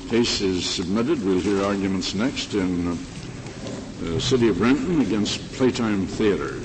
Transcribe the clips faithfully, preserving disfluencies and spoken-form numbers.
Case is submitted. We'll hear arguments next in uh, the City of Renton against Playtime Theaters.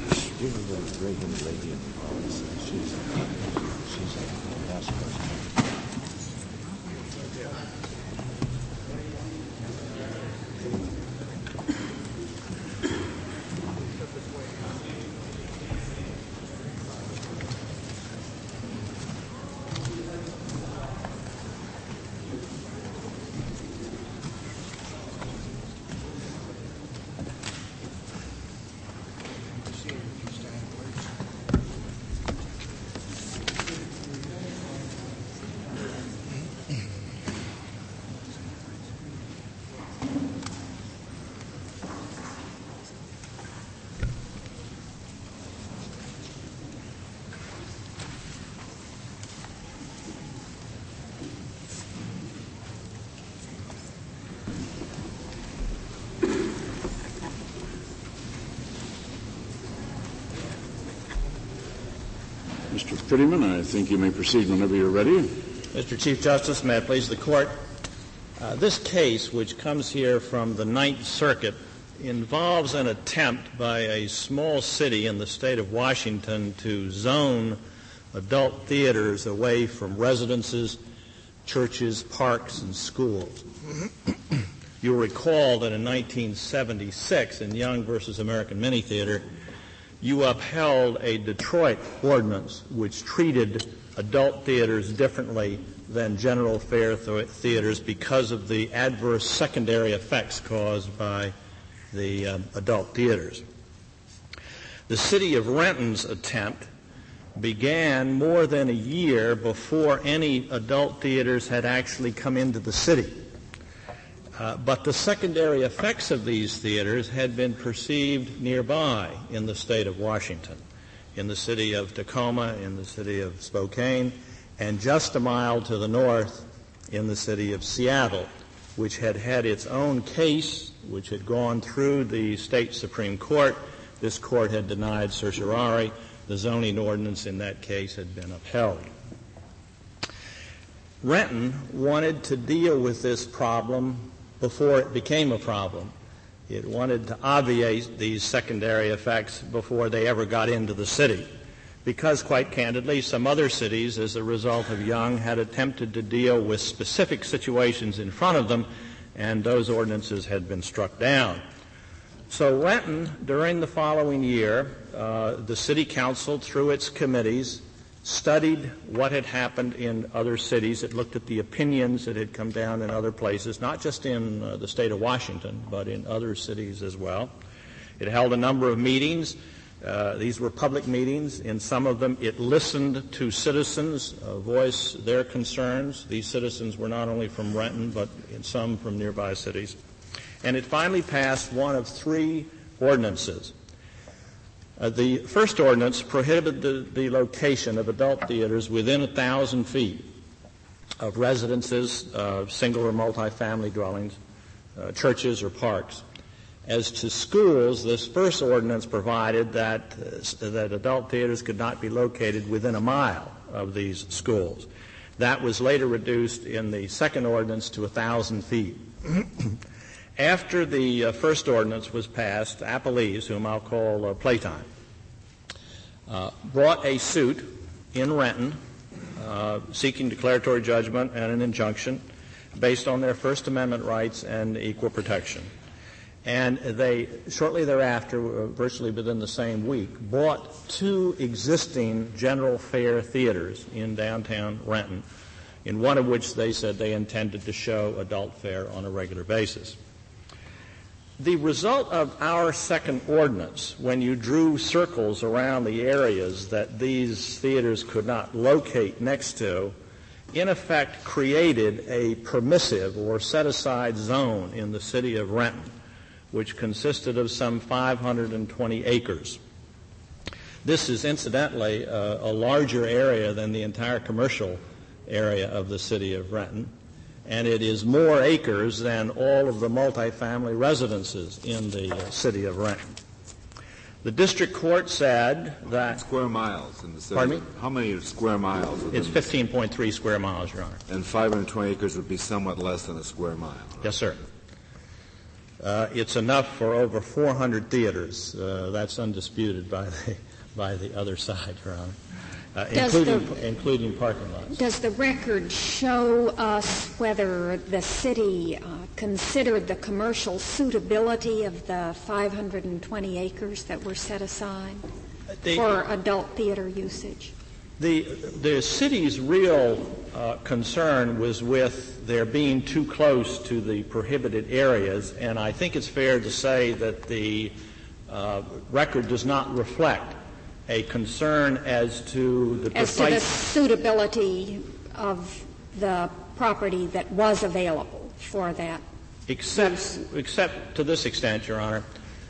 Mister Prettyman, I think you may proceed whenever you're ready. Mister Chief Justice, may it please the Court. Uh, this case, which comes here from the Ninth Circuit, involves an attempt by a small city in the state of Washington to zone adult theaters away from residences, churches, parks, and schools. You'll recall that in nineteen seventy-six, in Young versus American Mini Theater, you upheld a Detroit ordinance which treated adult theaters differently than general fare th- theaters because of the adverse secondary effects caused by the um, adult theaters. The city of Renton's attempt began more than a year before any adult theaters had actually come into the city. Uh, but the secondary effects of these theaters had been perceived nearby in the state of Washington, in the city of Tacoma, in the city of Spokane, and just a mile to the north in the city of Seattle, which had had its own case, which had gone through the state Supreme Court. This court had denied certiorari. The zoning ordinance in that case had been upheld. Renton wanted to deal with this problem before it became a problem. It wanted to obviate these secondary effects before they ever got into the city, because, quite candidly, some other cities, as a result of Young, had attempted to deal with specific situations in front of them, and those ordinances had been struck down. So Renton, during the following year, uh, the city council, through its committees, studied what had happened in other cities. It looked at the opinions that had come down in other places, not just in uh, the state of Washington, but in other cities as well. It held a number of meetings. Uh, these were public meetings. In some of them, it listened to citizens uh, voice their concerns. These citizens were not only from Renton, but in some from nearby cities. And it finally passed one of three ordinances. Uh, the first ordinance prohibited the, the location of adult theaters within a thousand feet of residences, uh, single or multi-family dwellings, uh, churches or parks. As to schools, this first ordinance provided that uh, that adult theaters could not be located within a mile of these schools. That was later reduced in the second ordinance to a thousand feet. After the uh, first ordinance was passed, appellees, whom I'll call uh, Playtime, uh, brought a suit in Renton uh, seeking declaratory judgment and an injunction based on their First Amendment rights and equal protection. And they, shortly thereafter, uh, virtually within the same week, bought two existing general fare theaters in downtown Renton, in one of which they said they intended to show adult fare on a regular basis. The result of our second ordinance, when you drew circles around the areas that these theaters could not locate next to, in effect created a permissive or set-aside zone in the city of Renton, which consisted of some five hundred twenty acres. This is incidentally uh, a larger area than the entire commercial area of the city of Renton, and it is more acres than all of the multifamily residences in the uh, city of Renton. The district court said that... Square miles in the city. Pardon me? How many square miles? It's fifteen point three square miles, Your Honor. And five hundred twenty acres would be somewhat less than a square mile. Right? Yes, sir. Uh, it's enough for over four hundred theaters. Uh, that's undisputed by the, by the other side, Your Honor. Uh, including, the, including parking lots. Does the record show us whether the city uh, considered the commercial suitability of the five hundred twenty acres that were set aside the, for adult theater usage? The, the city's real uh, concern was with there being too close to the prohibited areas, and I think it's fair to say that the uh, record does not reflect a concern as to the as precise... to the suitability of the property that was available for that. Except, except to this extent, Your Honor.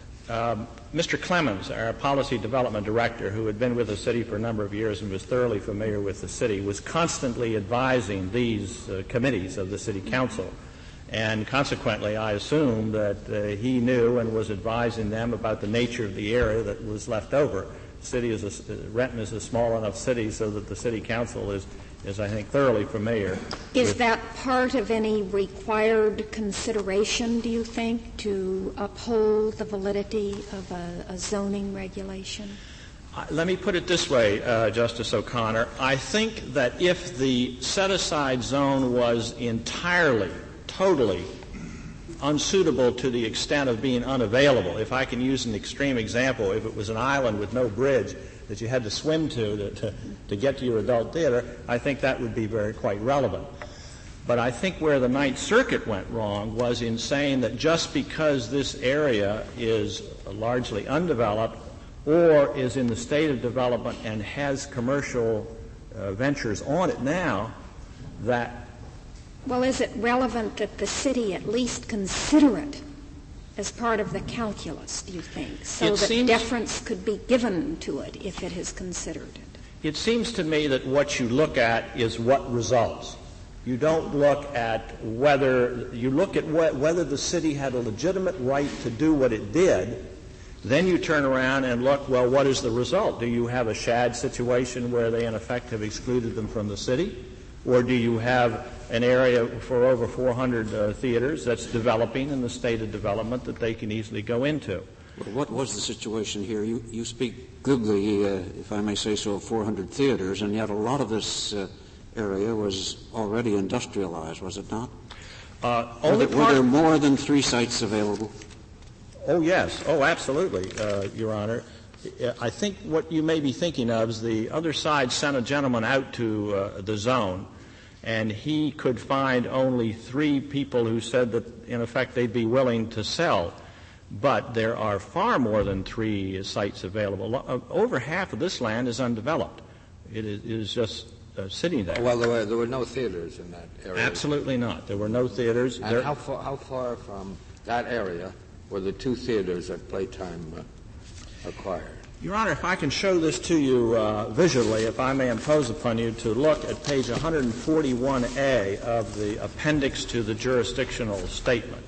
Um, Mister Clemens, our policy development director, who had been with the city for a number of years and was thoroughly familiar with the city, was constantly advising these uh, committees of the city council. And consequently, I assume that uh, he knew and was advising them about the nature of the area that was left over. The city is a, Renton is a small enough city so that the city council is, is I think, thoroughly familiar. Is with that part of any required consideration, do you think, to uphold the validity of a, a zoning regulation? Uh, let me put it this way, uh, Justice O'Connor. I think that if the set-aside zone was entirely, totally unsuitable to the extent of being unavailable, if I can use an extreme example, if it was an island with no bridge that you had to swim to to, to to get to your adult theater, I think that would be very quite relevant. But I think where the Ninth Circuit went wrong was in saying that just because this area is largely undeveloped or is in the state of development and has commercial uh, ventures on it now, that Well, is it relevant that the city at least consider it as part of the calculus, do you think, so it that seems, deference could be given to it if it has considered it? It seems to me that what you look at is what results. You don't look at whether you look at wh- whether the city had a legitimate right to do what it did. Then you turn around and look, well, what is the result? Do you have a shad situation where they, in effect, have excluded them from the city? Or do you have an area for over four hundred uh, theaters that's developing in the state of development that they can easily go into? Well, what was the situation here? You, you speak glibly, uh, if I may say so, of four hundred theaters, and yet a lot of this uh, area was already industrialized, was it not? Uh, were, only there, were there more than three sites available? Oh, yes. Oh, absolutely, uh, Your Honor. I think what you may be thinking of is the other side sent a gentleman out to uh, the zone, and he could find only three people who said that, in effect, they'd be willing to sell. But there are far more than three sites available. Over half of this land is undeveloped. It is, it is just uh, sitting there. Well, there were, there were no theaters in that area. Absolutely not. There were no theaters. And there, how far, how far from that area were the two theaters that Playtime uh, acquired? Your Honor, if I can show this to you uh, visually, if I may impose upon you to look at page one forty-one A of the appendix to the jurisdictional statement.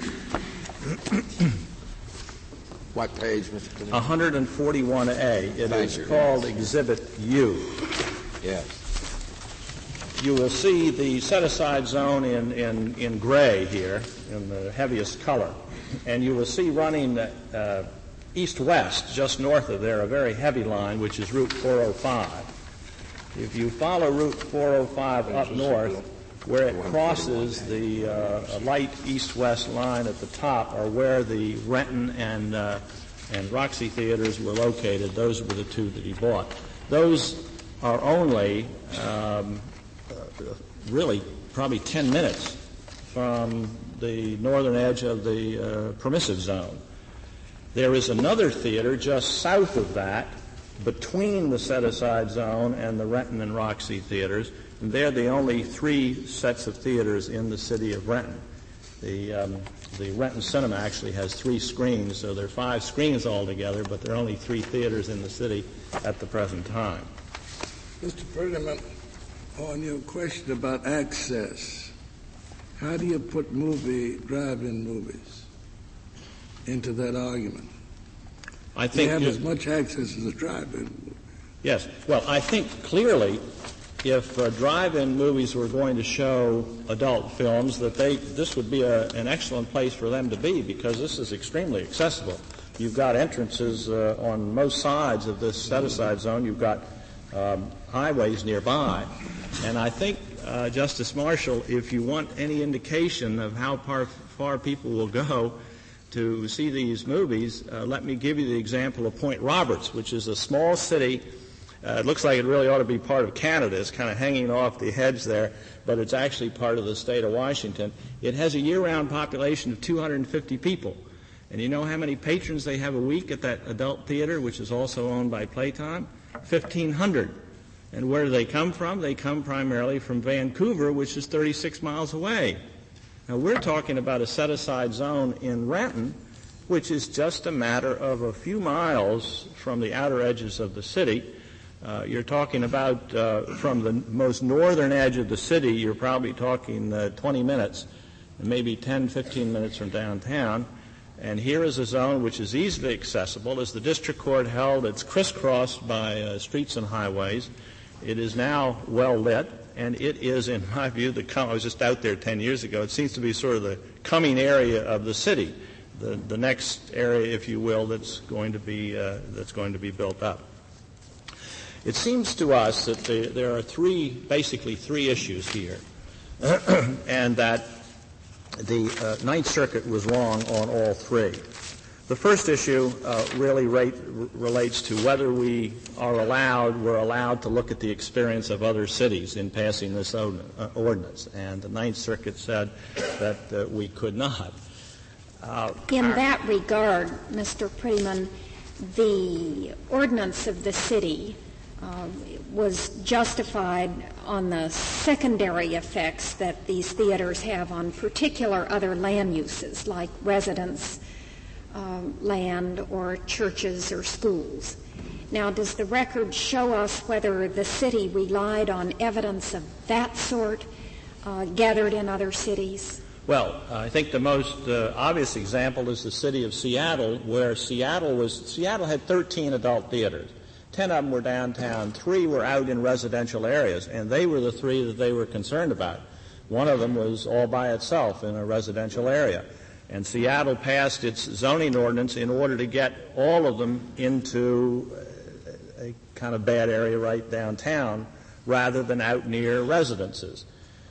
What page, Mister Clement? one forty-one A. It Thank is you, called yes. Exhibit U. Yes. You will see the set-aside zone in, in, in gray here, in the heaviest color. And you will see running uh, east-west, just north of there, a very heavy line, which is Route four oh five. If you follow Route four oh five up north, where it crosses the uh, light east-west line at the top are where the Renton and, uh, and Roxy theaters were located. Those were the two that he bought. Those are only um, uh, really probably ten minutes from the northern edge of the uh, permissive zone. There is another theater just south of that, between the set-aside zone and the Renton and Roxy theaters, and they're the only three sets of theaters in the city of Renton. The, um, the Renton Cinema actually has three screens, so there are five screens altogether, but there are only three theaters in the city at the present time. Mister Ferdinand, on your question about access, how do you put movie, drive-in movies into that argument? I think they have you, as much access as a drive-in. Yes. Well, I think clearly if uh, drive-in movies were going to show adult films, that they this would be a, an excellent place for them to be, because this is extremely accessible. You've got entrances uh, on most sides of this set-aside zone. You've got um, highways nearby. And I think, uh, Justice Marshall, if you want any indication of how far, far people will go to see these movies, uh, let me give you the example of Point Roberts, which is a small city. Uh, it looks like it really ought to be part of Canada. It's kind of hanging off the edge there, but it's actually part of the state of Washington. It has a year-round population of two hundred fifty people. And you know how many patrons they have a week at that adult theater, which is also owned by Playtime? fifteen hundred. And where do they come from? They come primarily from Vancouver, which is thirty-six miles away. Now, we're talking about a set-aside zone in Renton, which is just a matter of a few miles from the outer edges of the city. Uh, you're talking about uh, from the most northern edge of the city, you're probably talking uh, twenty minutes, and maybe ten, fifteen minutes from downtown. And here is a zone which is easily accessible. As the district court held, it's crisscrossed by uh, streets and highways. It is now well lit, and it is, in my view, the com- I was just out there ten years ago. It seems to be sort of the coming area of the city, the, the next area, if you will, that's going to be uh, that's going to be built up. It seems to us that the, there are three, basically three issues here, and that the uh, Ninth Circuit was wrong on all three. The first issue uh, really rate, r- relates to whether we are allowed, we're allowed to look at the experience of other cities in passing this od- uh, ordinance, and the Ninth Circuit said that uh, we could not. Uh, in our, that regard, Mister Prettyman, the ordinance of the city uh, was justified on the secondary effects that these theaters have on particular other land uses, like residence um, land or churches or schools. Now, does the record show us whether the city relied on evidence of that sort uh, gathered in other cities? Well, uh, I think the most uh, obvious example is the city of Seattle, where Seattle was Seattle had thirteen adult theaters. Ten of them were downtown. Three were out in residential areas, and they were the three that they were concerned about. One of them was all by itself in a residential area. And Seattle passed its zoning ordinance in order to get all of them into a kind of bad area right downtown rather than out near residences.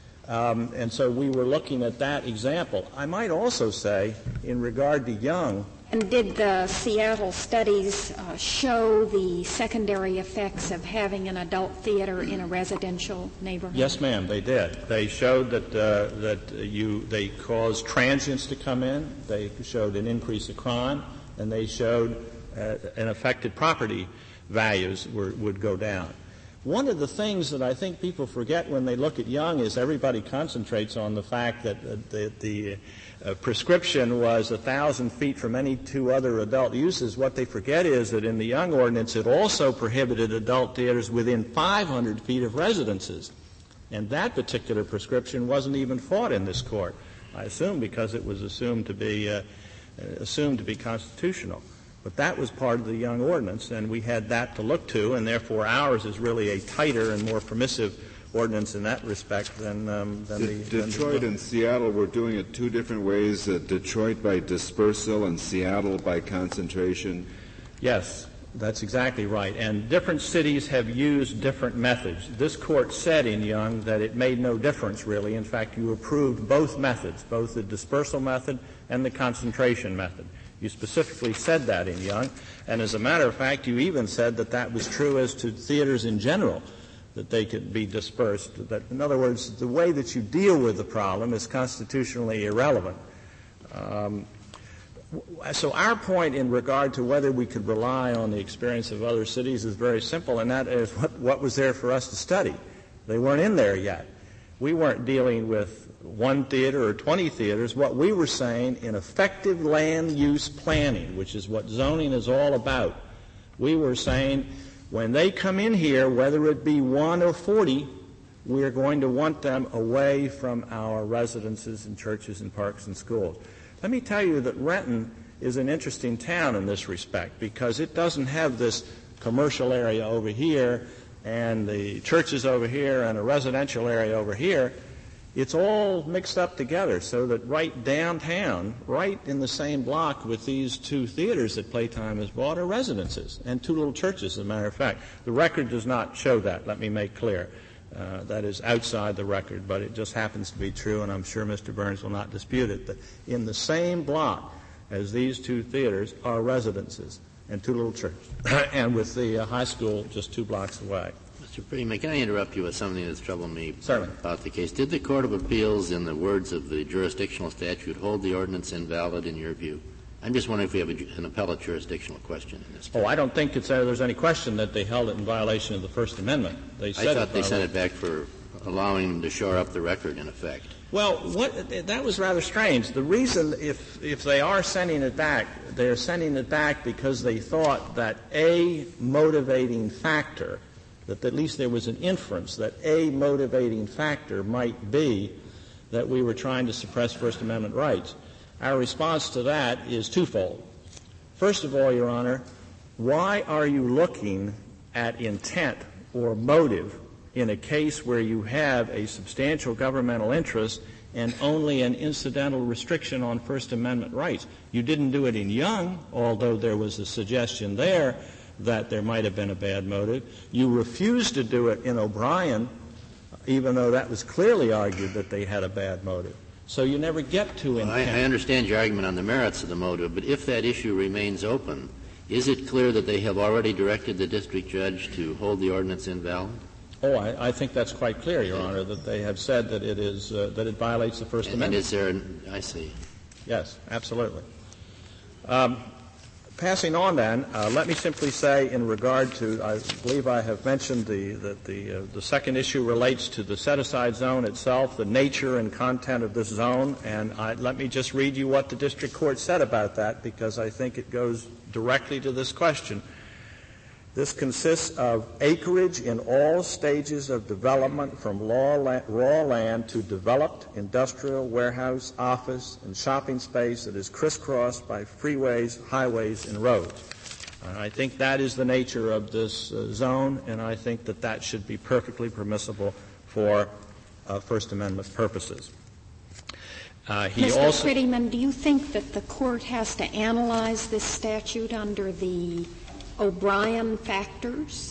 Um, and so we were looking at that example. I might also say, in regard to Young, and did the Seattle studies uh, show the secondary effects of having an adult theater in a residential neighborhood? Yes, ma'am, they did. They showed that uh, that you they caused transients to come in. They showed an increase of crime, and they showed uh, an affected property values were, would go down. One of the things that I think people forget when they look at Young is everybody concentrates on the fact that uh, the, the uh, prescription was a thousand feet from any two other adult uses. What they forget is that in the Young ordinance it also prohibited adult theaters within five hundred feet of residences. And that particular prescription wasn't even fought in this court, I assume because it was assumed to be uh, assumed to be constitutional. But that was part of the Young ordinance, and we had that to look to, and therefore ours is really a tighter and more permissive ordinance in that respect than, um, than De- the... Detroit than the, and Seattle were doing it two different ways, uh, Detroit by dispersal and Seattle by concentration. Yes, that's exactly right. And different cities have used different methods. This court said in Young that it made no difference, really. In fact, you approved both methods, both the dispersal method and the concentration method. You specifically said that in Young, and as a matter of fact, you even said that that was true as to theaters in general, that they could be dispersed. That, in other words, the way that you deal with the problem is constitutionally irrelevant. Um, so our point in regard to whether we could rely on the experience of other cities is very simple, and that is what, what was there for us to study. They weren't in there yet. We weren't dealing with one theater or twenty theaters. What we were saying in effective land use planning, which is what zoning is all about, we were saying when they come in here, whether it be one or forty, we're going to want them away from our residences and churches and parks and schools. Let me tell you that Renton is an interesting town in this respect because it doesn't have this commercial area over here and the churches over here and a residential area over here. It's all mixed up together so that right downtown, right in the same block with these two theaters that Playtime has bought, are residences and two little churches, as a matter of fact. The record does not show that, let me make clear. Uh, that is outside the record, but it just happens to be true, and I'm sure Mister Burns will not dispute it, that in the same block as these two theaters are residences and two little churches, and with the uh, high school just two blocks away. Mister Prettyman, can I interrupt you with something that's troubled me Certainly. about the case? Did the Court of Appeals, in the words of the jurisdictional statute, hold the ordinance invalid in your view? I'm just wondering if we have a, an appellate jurisdictional question in this case. Oh, I don't think it's, uh, there's any question that they held it in violation of the First Amendment. They said I thought it they sent it back for allowing them to shore up the record, in effect. Well, what, that was rather strange. The reason, if, if they are sending it back, they're sending it back because they thought that a motivating factor, that at least there was an inference that a motivating factor might be that we were trying to suppress First Amendment rights. Our response to that is twofold. First of all, Your Honor, why are you looking at intent or motive in a case where you have a substantial governmental interest and only an incidental restriction on First Amendment rights? You didn't do it in Young, although there was a suggestion there that there might have been a bad motive. You refused to do it in O'Brien, even though that was clearly argued that they had a bad motive. So you never get to intent. Well, I, I understand your argument on the merits of the motive, but if that issue remains open, is it clear that they have already directed the district judge to hold the ordinance invalid? Oh, I, I think that's quite clear, Your Honor, that they have said that it is uh, that it violates the First and, Amendment. And is there an, I see. Yes, absolutely. Um, passing on then, uh, let me simply say in regard to, I believe I have mentioned the, that the, uh, the second issue relates to the set-aside zone itself, the nature and content of this zone, and I, let me just read you what the district court said about that because I think it goes directly to this question. This consists of acreage in all stages of development from raw land to developed industrial, warehouse, office, and shopping space that is crisscrossed by freeways, highways, and roads. Uh, I think that is the nature of this uh, zone, and I think that that should be perfectly permissible for uh, First Amendment purposes. Uh, he Mister also Prettyman, do you think that the court has to analyze this statute under the O'Brien factors?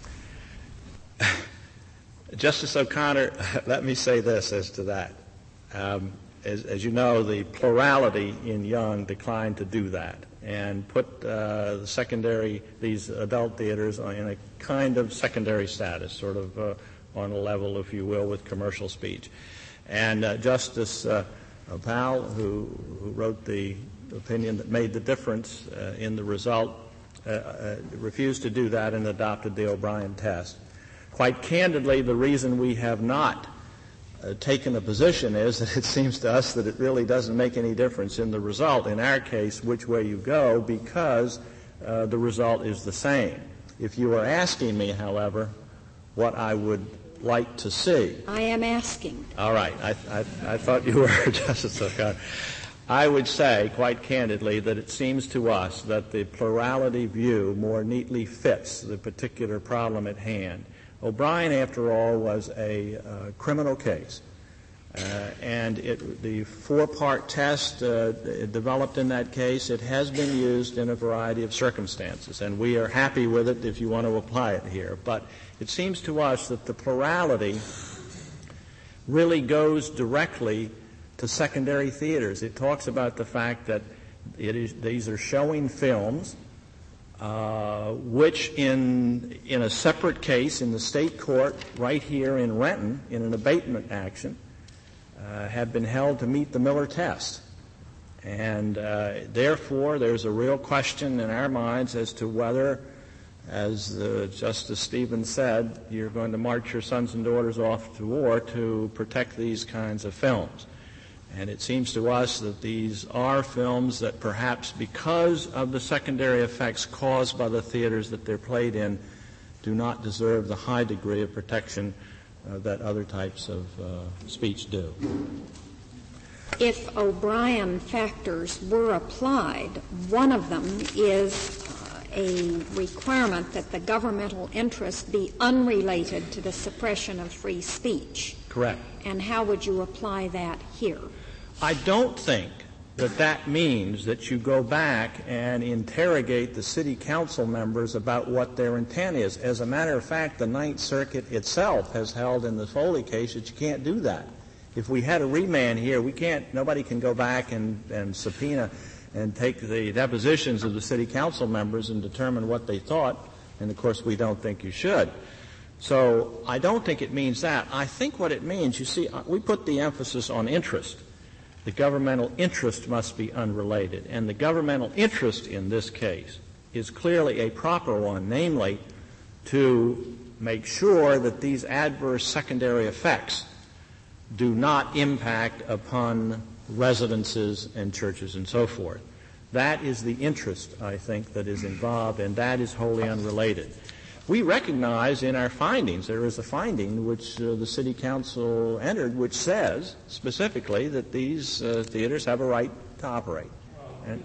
Justice O'Connor, let me say this as to that. Um, as, as you know, the plurality in Young declined to do that and put uh, the secondary, these adult theaters in a kind of secondary status, sort of uh, on a level, if you will, with commercial speech. And uh, Justice uh, Powell, who, who wrote the opinion that made the difference uh, in the result, Uh, uh, refused to do that and adopted the O'Brien test. Quite candidly, the reason we have not uh, taken a position is that it seems to us that it really doesn't make any difference in the result, in our case, which way you go, because uh, the result is the same. If you are asking me, however, what I would like to see. I am asking. All right. I, I, I thought you were, Justice O'Connor. I would say, quite candidly, that it seems to us that the plurality view more neatly fits the particular problem at hand. O'Brien, after all, was a uh, criminal case, uh, and it, the four-part test uh, developed in that case, it has been used in a variety of circumstances, and we are happy with it if you want to apply it here. But it seems to us that the plurality really goes directly to secondary theaters. It talks about the fact that it is, these are showing films uh, which in, in a separate case in the state court right here in Renton in an abatement action uh, have been held to meet the Miller test. And uh, therefore there's a real question in our minds as to whether, as uh, Justice Stevens said, you're going to march your sons and daughters off to war to protect these kinds of films. And it seems to us that these are films that perhaps because of the secondary effects caused by the theaters that they're played in do not deserve the high degree of protection uh, that other types of uh, speech do. if O'Brien factors were applied, one of them is uh, a requirement that the governmental interest be unrelated to the suppression of free speech. Correct. And how would you apply that here? I don't think that that means that you go back and interrogate the city council members about what their intent is. As a matter of fact, the Ninth Circuit itself has held in the Foley case that you can't do that. If we had a remand here, we can't, nobody can go back and, and subpoena and take the depositions of the city council members and determine what they thought, and of course we don't think you should. So I don't think it means that. I think what it means, you see, we put the emphasis on interest. The governmental interest must be unrelated. And the governmental interest in this case is clearly a proper one, namely to make sure that these adverse secondary effects do not impact upon residences and churches and so forth. That is the interest, I think, that is involved, and that is wholly unrelated. We recognize in our findings, there is a finding which uh, the City Council entered which says specifically that these uh, theaters have a right to operate. And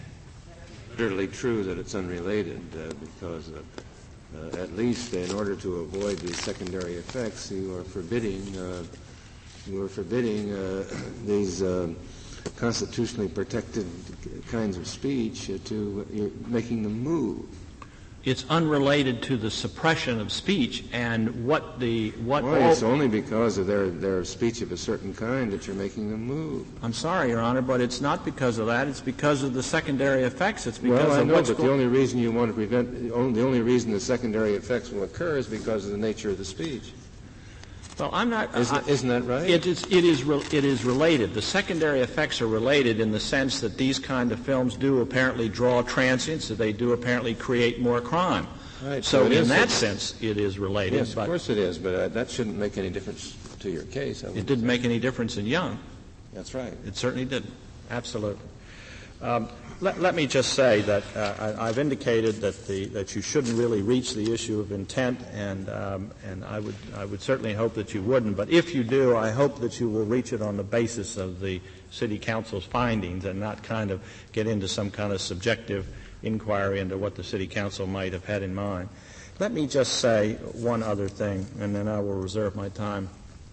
it's certainly true that it's unrelated uh, because uh, uh, at least in order to avoid these secondary effects, you are forbidding uh, you are forbidding uh, these uh, constitutionally protected kinds of speech uh, to uh, you're making them move. It's unrelated to the suppression of speech and what the what. Well, all, it's only because of their their speech of a certain kind that you're making them move. I'm sorry, Your Honor, but it's not because of that. It's because of the secondary effects. It's because well, I of know, what's but go- the only reason you want to prevent the only, the only reason the secondary effects will occur is because of the nature of the speech. Well, I'm not. Isn't, I, isn't that right? It is. It is. Re, it is related. The secondary effects are related in the sense that these kind of films do apparently draw transients. That they do apparently create more crime. Right. So, so in is that a, sense, it is related. Yes, but of course it is. But uh, that shouldn't make any difference to your case. It didn't say. make any difference in Young. That's right. It certainly didn't. Absolutely. Um, let, let me just say that uh, I, I've indicated that the that you shouldn't really reach the issue of intent, and um, and I would I would certainly hope that you wouldn't. But if you do, I hope that you will reach it on the basis of the City Council's findings and not kind of get into some kind of subjective inquiry into what the City Council might have had in mind. Let me just say one other thing, and then I will reserve my time.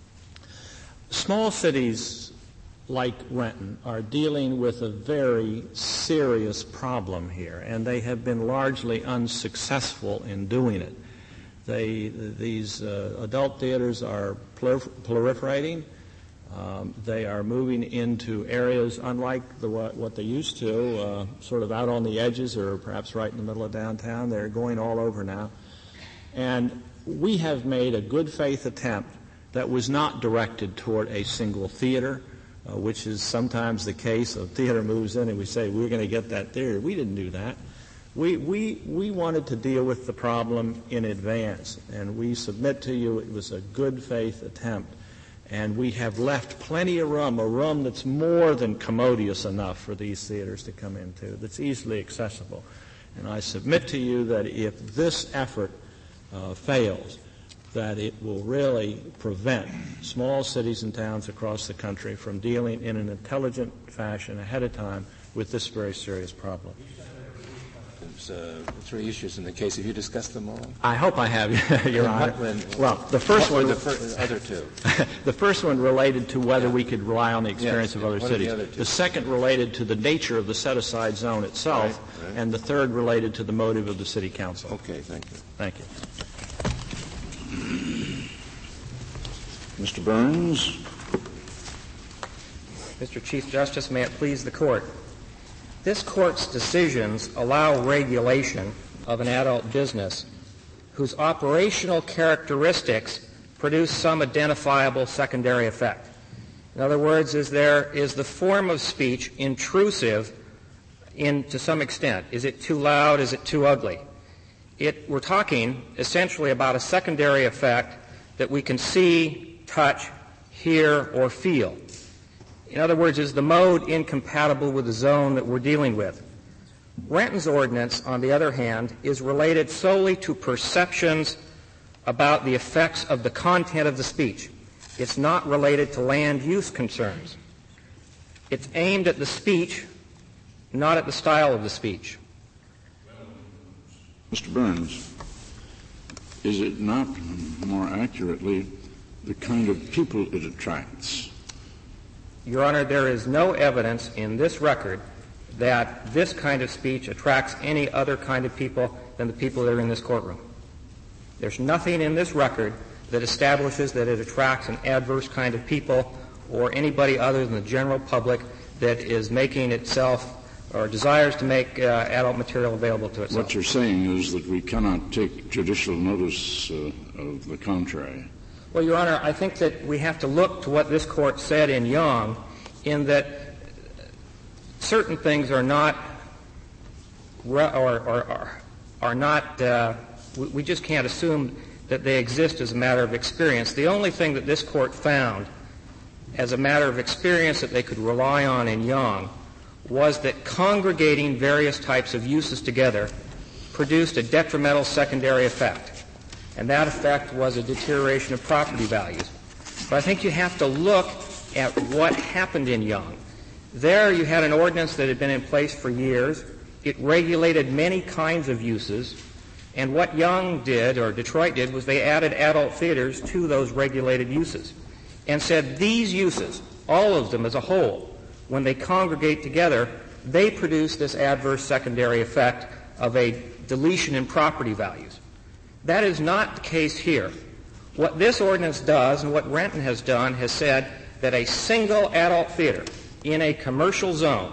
Small cities like Renton are dealing with a very serious problem here, and they have been largely unsuccessful in doing it. They, these uh, adult theaters are proliferating. Um, they are moving into areas unlike the, what, what they used to, uh, sort of out on the edges or perhaps right in the middle of downtown. They're going all over now. And we have made a good faith attempt that was not directed toward a single theater, Uh, which is sometimes the case. A theater moves in and we say, we're going to get that theater. We didn't do that. We, we, we wanted to deal with the problem in advance, and we submit to you it was a good faith attempt. And we have left plenty of room, a room that's more than commodious enough for these theaters to come into, that's easily accessible. And I submit to you that if this effort uh, fails, that it will really prevent small cities and towns across the country from dealing in an intelligent fashion ahead of time with this very serious problem. There's uh, three issues in the case. Have you discussed them all? I hope I have, Your Honor. When, well, the first what one, were the fir- other two. the first one related to whether yeah. we could rely on the experience yes. of other what cities. The, the second related to the nature of the set-aside zone itself, right, right. and the third related to the motive of the City Council. Okay, thank you. Thank you. Mister Burns. Mister Chief Justice, may it please the Court. This Court's decisions allow regulation of an adult business whose operational characteristics produce some identifiable secondary effect. In other words, is there is the form of speech intrusive in to some extent? Is it too loud? Is it too ugly? It, we're talking essentially about a secondary effect that we can see, touch, hear, or feel. In other words, is the mode incompatible with the zone that we're dealing with? Renton's ordinance, on the other hand, is related solely to perceptions about the effects of the content of the speech. It's not related to land use concerns. It's aimed at the speech, not at the style of the speech. Mister Burns, is it not more accurately the kind of people it attracts? Your Honor, there is no evidence in this record that this kind of speech attracts any other kind of people than the people that are in this courtroom. There's nothing in this record that establishes that it attracts an adverse kind of people or anybody other than the general public that is making itself or desires to make uh, adult material available to itself. What you're saying is that we cannot take judicial notice uh, of the contrary. Well, Your Honor, I think that we have to look to what this Court said in Young in that certain things are not or, or, or are not uh, we, we just can't assume that they exist as a matter of experience. The only thing that this Court found as a matter of experience that they could rely on in Young was that congregating various types of uses together produced a detrimental secondary effect, and that effect was a deterioration of property values. But I think you have to look at what happened in Young. There you had an ordinance that had been in place for years. It regulated many kinds of uses, and what Young did, or Detroit did, was they added adult theaters to those regulated uses and said these uses, all of them as a whole, when they congregate together, they produce this adverse secondary effect of a deletion in property values. That is not the case here. What this ordinance does and what Renton has done has said that a single adult theater in a commercial zone,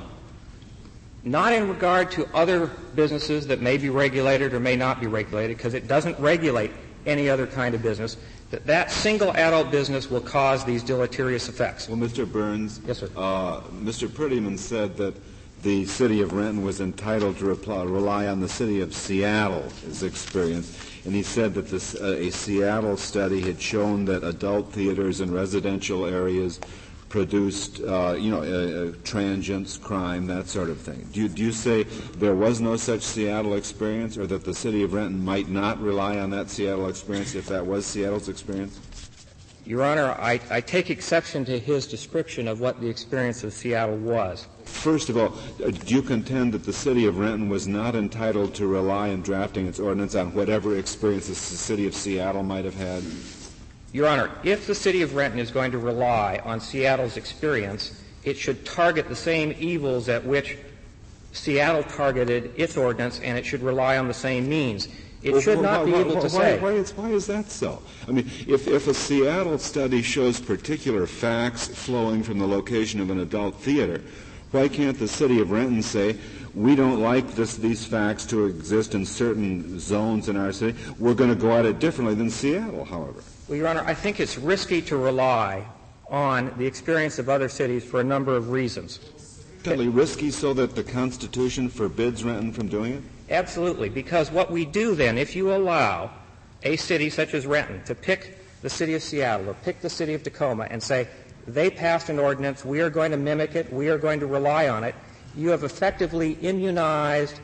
not in regard to other businesses that may be regulated or may not be regulated, because it doesn't regulate any other kind of business, that that single adult business will cause these deleterious effects. Well, Mister Burns, yes, sir. Uh, Mister Prettyman said that the city of Renton was entitled to reply, rely on the city of Seattle's experience, and he said that this, uh, a Seattle study had shown that adult theaters in residential areas produced, uh, you know, uh, uh, transients, crime, that sort of thing. Do you, do you say there was no such Seattle experience, or that the city of Renton might not rely on that Seattle experience if that was Seattle's experience? Your Honor, I, I take exception to his description of what the experience of Seattle was. First of all, uh, do you contend that the city of Renton was not entitled to rely in drafting its ordinance on whatever experience the city of Seattle might have had? Your Honor, if the city of Renton is going to rely on Seattle's experience, it should target the same evils at which Seattle targeted its ordinance, and it should rely on the same means. It well, should well, not why, be able why, to why, say. Why is, why is that so? I mean, if, if a Seattle study shows particular facts flowing from the location of an adult theater, why can't the city of Renton say, we don't like this, these facts to exist in certain zones in our city. We're going to go at it differently than Seattle, however. Well, Your Honor, I think it's risky to rely on the experience of other cities for a number of reasons. Totally risky so that the Constitution forbids Renton from doing it? Absolutely, because what we do then, if you allow a city such as Renton to pick the city of Seattle or pick the city of Tacoma and say, they passed an ordinance, we are going to mimic it, we are going to rely on it, you have effectively immunized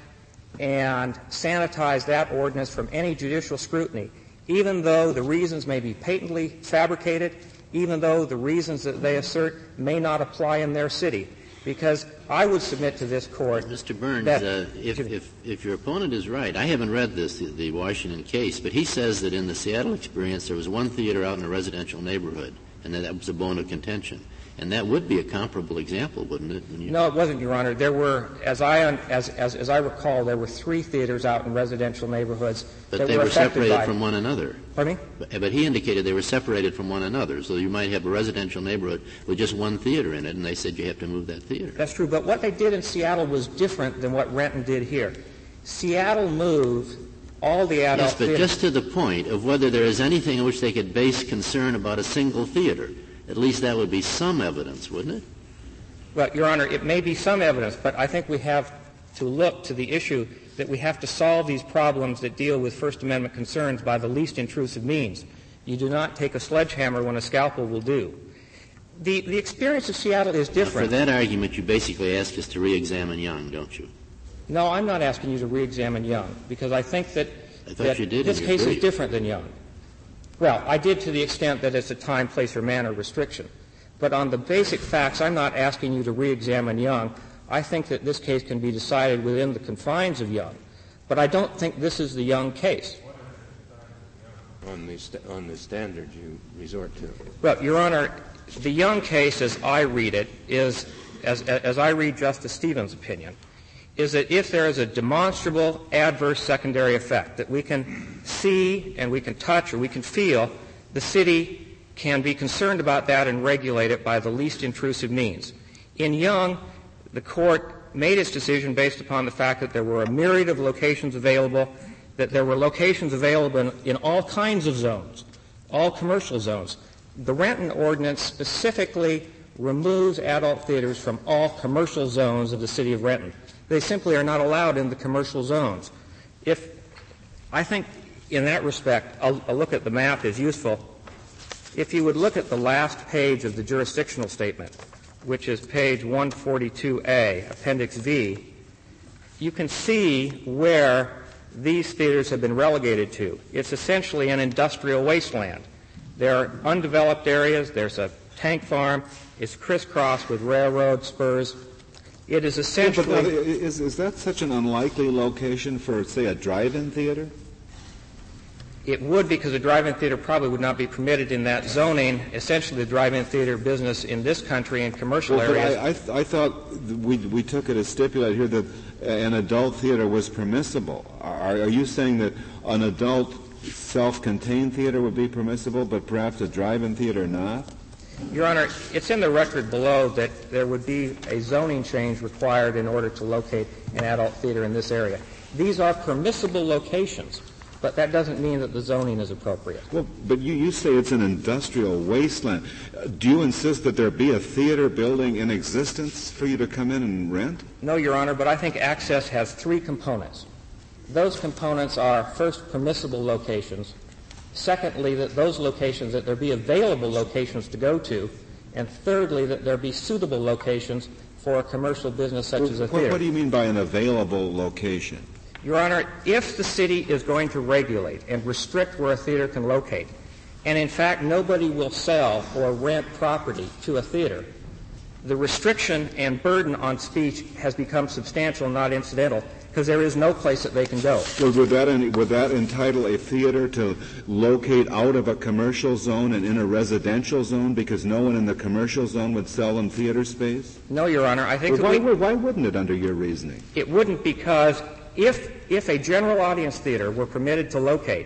and sanitized that ordinance from any judicial scrutiny, even though the reasons may be patently fabricated, even though the reasons that they assert may not apply in their city. Because I would submit to this Court Mister Burns, that, uh, if, if, if your opponent is right, I haven't read this, the, the Washington case, but he says that in the Seattle experience there was one theater out in a residential neighborhood, and that, that was a bone of contention. And that would be a comparable example, wouldn't it? When you no, it wasn't, Your Honor. There were, as I, as, as, as I recall, there were three theaters out in residential neighborhoods but that they were, were separated by, from one another. Pardon me? But, but he indicated they were separated from one another. So you might have a residential neighborhood with just one theater in it, and they said you have to move that theater. That's true. But what they did in Seattle was different than what Renton did here. Seattle moved all the adult Yes, but theaters. just to the point of whether there is anything in which they could base concern about a single theater. At least that would be some evidence, wouldn't it? Well, Your Honor, it may be some evidence, but I think we have to look to the issue that we have to solve these problems that deal with First Amendment concerns by the least intrusive means. You do not take a sledgehammer when a scalpel will do. The, the experience of Seattle is different. Now, for that argument, you basically ask us to re-examine Young, don't you? No, I'm not asking you to re-examine Young, because I think that, I thought that you did this in your case brief. is different than Young. Well, I did to the extent that it's a time, place, or manner restriction. But on the basic facts, I'm not asking you to re-examine Young. I think that this case can be decided within the confines of Young. But I don't think this is the Young case. On the, st- on the standard you resort to? Well, Your Honor, the Young case, as I read it, is, as, as I read Justice Stevens' opinion, is that if there is a demonstrable adverse secondary effect that we can see and we can touch or we can feel, the city can be concerned about that and regulate it by the least intrusive means. In Young, the court made its decision based upon the fact that there were a myriad of locations available, that there were locations available in, in all kinds of zones, all commercial zones. The Renton Ordinance specifically removes adult theaters from all commercial zones of the city of Renton. They simply are not allowed in the commercial zones. If I think in that respect, a, a look at the map is useful. If you would look at the last page of the jurisdictional statement, which is page one forty-two A, Appendix V, you can see where these theaters have been relegated to. It's essentially an industrial wasteland. There are undeveloped areas. There's a tank farm. It's crisscrossed with railroad spurs. It is essentially... Yeah, but is, is that such an unlikely location for, say, a drive-in theater? It would, because a drive-in theater probably would not be permitted in that zoning. Essentially, the drive-in theater business in this country in commercial well, areas... I, I, th- I thought we, we took it as stipulated here that an adult theater was permissible. Are, are you saying that an adult self-contained theater would be permissible, but perhaps a drive-in theater not? Your Honor, it's in the record below that there would be a zoning change required in order to locate an adult theater in this area. These are permissible locations, but that doesn't mean that the zoning is appropriate. Well, but you, you say it's an industrial wasteland. Uh, do you insist that there be a theater building in existence for you to come in and rent? No, Your Honor, but I think access has three components. Those components are, first, permissible locations. Secondly, that those locations, that there be available locations to go to. And thirdly, that there be suitable locations for a commercial business such well, as a what, theater. What do you mean by an available location? Your Honor, if the city is going to regulate and restrict where a theater can locate, and in fact nobody will sell or rent property to a theater, the restriction and burden on speech has become substantial, not incidental, because there is no place that they can go. Well, would that, would that entitle a theater to locate out of a commercial zone and in a residential zone because no one in the commercial zone would sell them theater space? No, Your Honor. I think well, that why, we, why wouldn't it under your reasoning? It wouldn't, because if, if a general audience theater were permitted to locate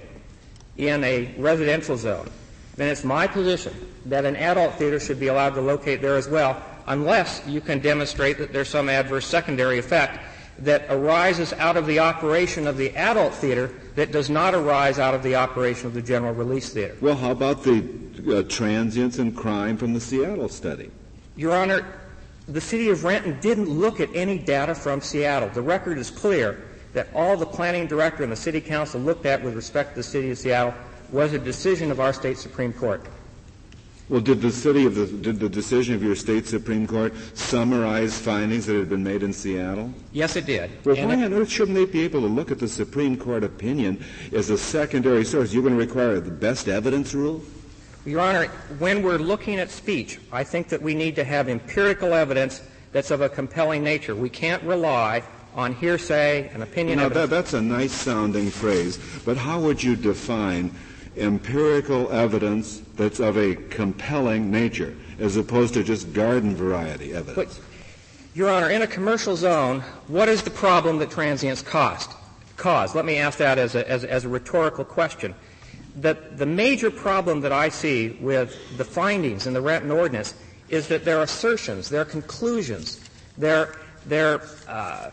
in a residential zone, then it's my position that an adult theater should be allowed to locate there as well, unless you can demonstrate that there's some adverse secondary effect that arises out of the operation of the adult theater that does not arise out of the operation of the general release theater. Well, how about the uh, transients and crime from the Seattle study? Your Honor, the city of Renton didn't look at any data from Seattle. The record is clear that all the planning director and the city council looked at with respect to the city of Seattle was a decision of our state Supreme Court. Well, did the city of the did the decision of your state Supreme Court summarize findings that had been made in Seattle? Yes, it did. Well, and why it, on earth shouldn't they be able to look at the Supreme Court opinion as a secondary source? You're going to require the best evidence rule? Your Honor, when we're looking at speech, I think that we need to have empirical evidence that's of a compelling nature. We can't rely on hearsay and opinion now, evidence. That, that's a nice-sounding phrase, but how would you define empirical evidence that's of a compelling nature as opposed to just garden variety evidence? But, Your Honor, in a commercial zone, what is the problem that transients cost, cause? Let me ask that as a, as, as a rhetorical question. The, the major problem that I see with the findings in the Renton Ordinance is that they're assertions, they're conclusions, they're, they're uh,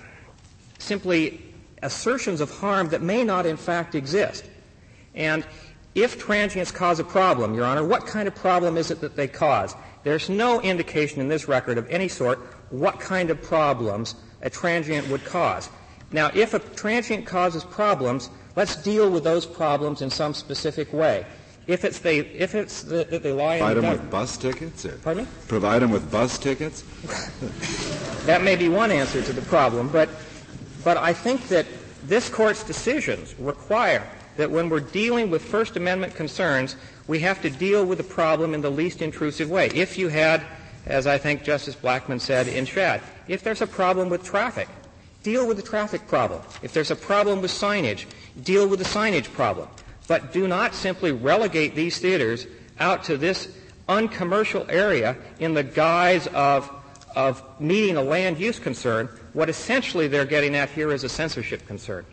simply assertions of harm that may not in fact exist. And if transients cause a problem, Your Honor, what kind of problem is it that they cause? There's no indication in this record of any sort what kind of problems a transient would cause. Now, if a transient causes problems, let's deal with those problems in some specific way. If it's they, if it's that the, they lie Provide in them the with bus tickets? Or Pardon me? Provide them with bus tickets? That may be one answer to the problem, but but I think that this Court's decisions require that when we're dealing with First Amendment concerns, we have to deal with the problem in the least intrusive way. If you had, as I think Justice Blackmun said in Schad, if there's a problem with traffic, deal with the traffic problem. If there's a problem with signage, deal with the signage problem. But do not simply relegate these theaters out to this uncommercial area in the guise of, of meeting a land use concern. What essentially they're getting at here is a censorship concern.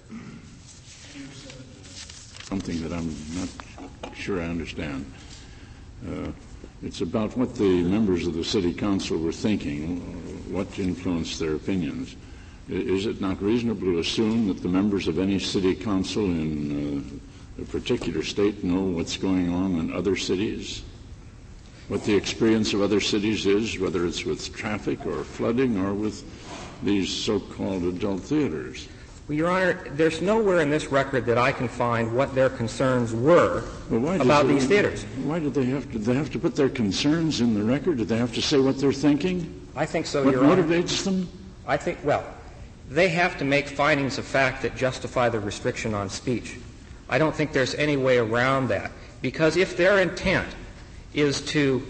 Something that I'm not sure I understand. Uh, it's about what the members of the City Council were thinking, what influenced their opinions. Is it not reasonable to assume that the members of any city council in uh, a particular state know what's going on in other cities? What the experience of other cities is, whether it's with traffic or flooding or with these so-called adult theaters? Well, Your Honor, there's nowhere in this record that I can find what their concerns were well, about they, these theaters. Why do they have to? They have to put their concerns in the record? Do they have to say what they're thinking? I think so, what Your Honor. What motivates them? I think, well, they have to make findings of fact that justify the restriction on speech. I don't think there's any way around that, because if their intent is to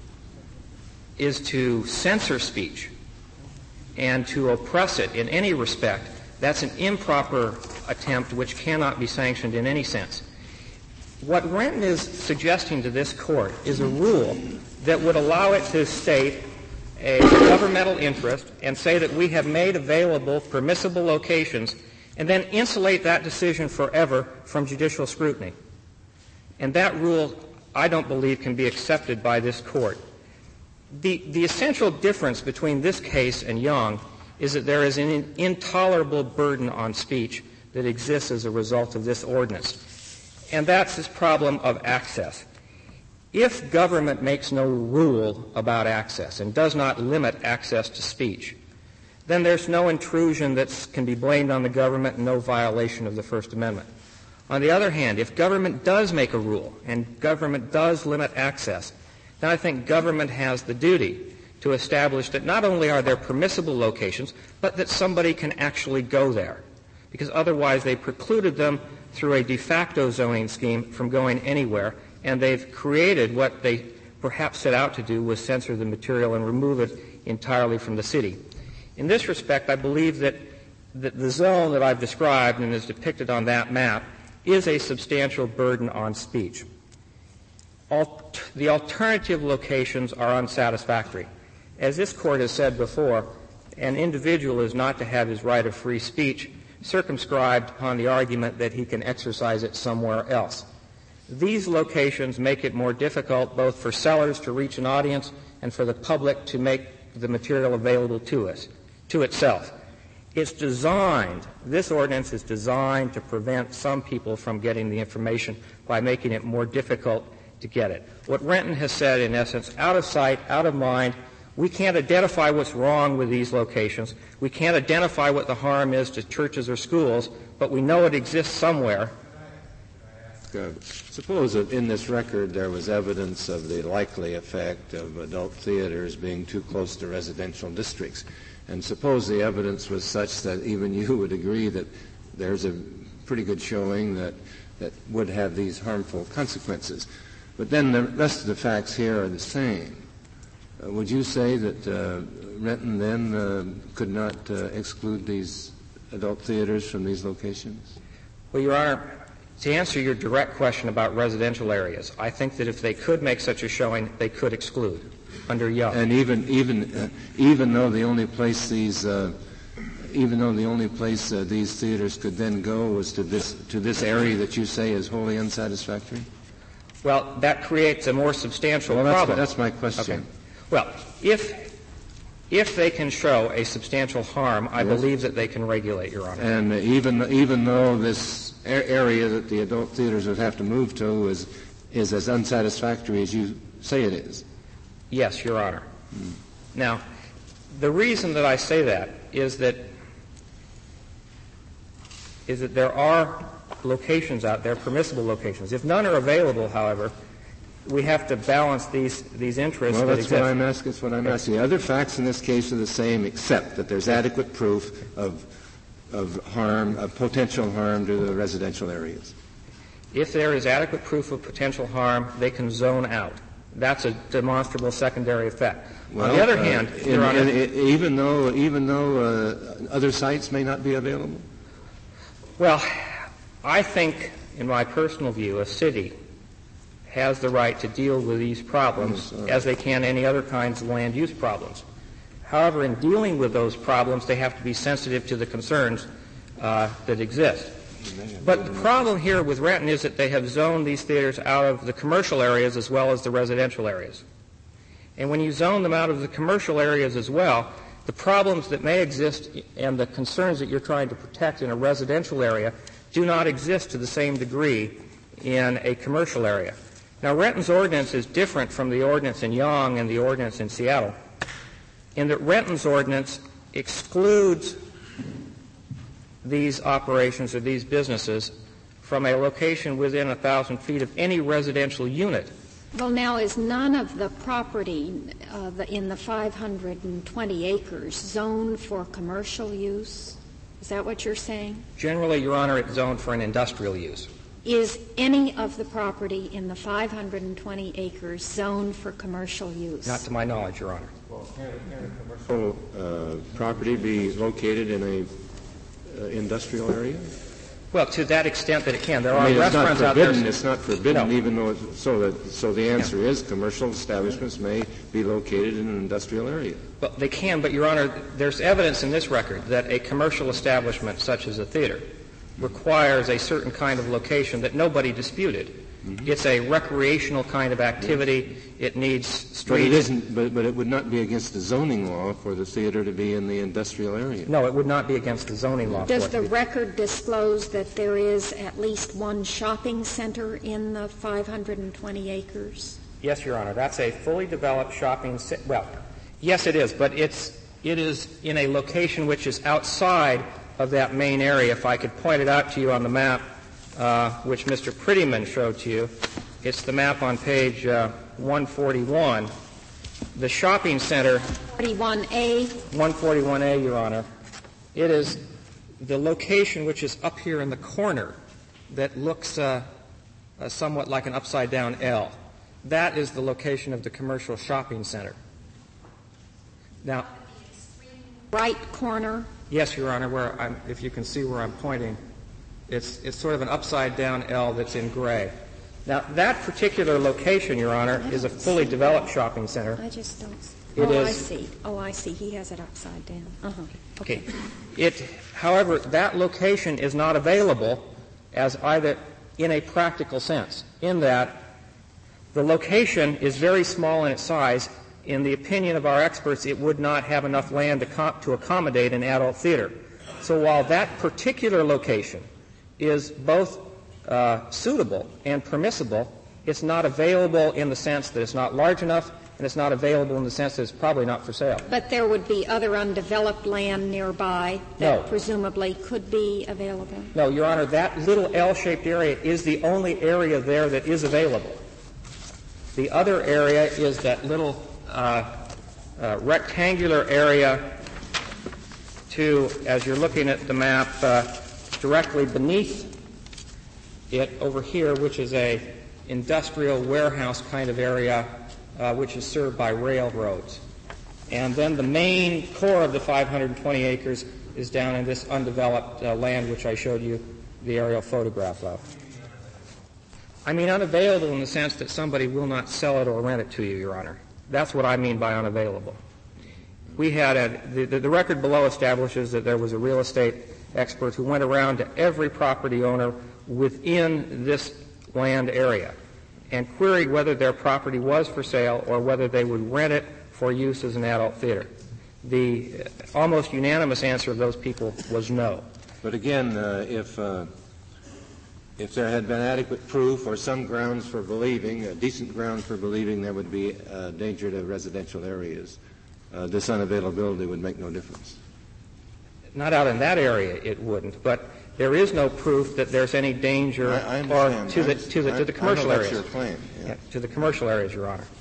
is to censor speech and to oppress it in any respect, that's an improper attempt which cannot be sanctioned in any sense. What Renton is suggesting to this Court is a rule that would allow it to state a governmental interest and say that we have made available permissible locations and then insulate that decision forever from judicial scrutiny. And that rule, I don't believe, can be accepted by this Court. The, the essential difference between this case and Young is that there is an intolerable burden on speech that exists as a result of this ordinance. And that's this problem of access. If government makes no rule about access and does not limit access to speech, then there's no intrusion that can be blamed on the government and no violation of the First Amendment. On the other hand, if government does make a rule and government does limit access, then I think government has the duty to establish that not only are there permissible locations, but that somebody can actually go there, because otherwise they precluded them through a de facto zoning scheme from going anywhere, and they've created what they perhaps set out to do, was censor the material and remove it entirely from the city. In this respect, I believe that, that the zone that I've described and is depicted on that map is a substantial burden on speech. Alt- the alternative locations are unsatisfactory. As this Court has said before, an individual is not to have his right of free speech circumscribed upon the argument that he can exercise it somewhere else. These locations make it more difficult both for sellers to reach an audience and for the public to make the material available to us, to itself. It's designed, this ordinance is designed to prevent some people from getting the information by making it more difficult to get it. What Renton has said, in essence, out of sight, out of mind, we can't identify what's wrong with these locations. We can't identify what the harm is to churches or schools, but we know it exists somewhere. Uh, suppose that in this record there was evidence of the likely effect of adult theaters being too close to residential districts. And suppose the evidence was such that even you would agree that there's a pretty good showing that, that would have these harmful consequences. But then the rest of the facts here are the same. Uh, would you say that uh, Renton then uh, could not uh, exclude these adult theaters from these locations? Well, Your Honor, to answer your direct question about residential areas, I think that if they could make such a showing, they could exclude under Young. And even even uh, even though the only place these uh, even though the only place uh, these theaters could then go was to this to this area that you say is wholly unsatisfactory? Well, that creates a more substantial well, that's problem. My, that's my question. Okay. Well, if if they can show a substantial harm, I yes. believe that they can regulate, Your Honor. And uh, even even though this a- area that the adult theaters would have to move to is is as unsatisfactory as you say it is. Yes, Your Honor. Hmm. Now, the reason that I say that is that is that there are locations out there, permissible locations. If none are available, however, we have to balance these these interests. Well, that that's exist. what I'm asking. That's what I'm asking. The other facts in this case are the same, except that there's adequate proof of of harm, of potential harm to the residential areas. If there is adequate proof of potential harm, they can zone out. That's a demonstrable secondary effect. Well, on the other uh, hand, in, Your Honor, in, in, even though even though uh, other sites may not be available? Well, I think, in my personal view, a city has the right to deal with these problems yes, as they can any other kinds of land use problems. However, in dealing with those problems, they have to be sensitive to the concerns uh, that exist. But the problem here with Renton is that they have zoned these theaters out of the commercial areas as well as the residential areas. And when you zone them out of the commercial areas as well, the problems that may exist and the concerns that you're trying to protect in a residential area do not exist to the same degree in a commercial area. Now, Renton's ordinance is different from the ordinance in Yonge and the ordinance in Seattle, in that Renton's ordinance excludes these operations or these businesses from a location within a thousand feet of any residential unit. Well, now, is none of the property uh, the, in the five hundred twenty acres zoned for commercial use? Is that what you're saying? Generally, Your Honor, it's zoned for an industrial use. Is any of the property in the five hundred twenty acres zoned for commercial use? Not to my knowledge, Your Honor. Well, can, can a commercial uh, property be located in a Uh, industrial area? Well, to that extent that it can. There are I mean, restaurants out there. It's not forbidden, no. even though it's, so that so the answer yeah. is commercial establishments may be located in an industrial area. Well, they can, but Your Honor, there's evidence in this record that a commercial establishment, such as a theater, requires a certain kind of location that nobody disputed. Mm-hmm. It's a recreational kind of activity. Yes. It needs streets. But it isn't. But, but it would not be against the zoning law for the theater to be in the industrial area. No, it would not be against the zoning law. Does the record disclose that there is at least one shopping center in the five hundred twenty acres? Yes, Your Honor. That's a fully developed shopping center. Well, yes, it is, but it's it is in a location which is outside of that main area. If I could point it out to you on the map, Uh, which Mister Prettyman showed to you. It's the map on page uh, one forty-one. The shopping center. forty-one A. one forty-one A, Your Honor. It is the location which is up here in the corner that looks uh, uh, somewhat like an upside-down L. That is the location of the commercial shopping center. Now, right corner. Yes, Your Honor. Where I'm, if you can see where I'm pointing. It's, it's sort of an upside-down L that's in gray. Now, that particular location, Your Honor, is a fully developed shopping center. I just don't see. It oh, is, I see. Oh, I see. He has it upside down. Uh-huh. Okay. It, however, that location is not available as either in a practical sense, in that the location is very small in its size. In the opinion of our experts, it would not have enough land to, com- to accommodate an adult theater. So while that particular location is both uh, suitable and permissible, it's not available in the sense that it's not large enough, and it's not available in the sense that it's probably not for sale. But there would be other undeveloped land nearby that no. presumably could be available? No, Your Honor, that little L-shaped area is the only area there that is available. The other area is that little uh, uh, rectangular area to, as you're looking at the map, uh, directly beneath it over here, which is a industrial warehouse kind of area, uh, which is served by railroads. And then the main core of the five hundred twenty acres is down in this undeveloped uh, land, which I showed you the aerial photograph of. I mean unavailable in the sense that somebody will not sell it or rent it to you, Your Honor. That's what I mean by unavailable. We had a, the, the record below establishes that there was a real estate expert who went around to every property owner within this land area and queried whether their property was for sale or whether they would rent it for use as an adult theater. The almost unanimous answer of those people was no. But again, uh, if uh, if there had been adequate proof or some grounds for believing, uh, decent grounds for believing there would be a danger to residential areas, uh, this unavailability would make no difference. Not out in that area, it wouldn't. But there is no proof that there's any danger I, I or to the to the to the commercial I know areas. that's your claim. Yeah. Yeah, to the commercial areas, Your Honor.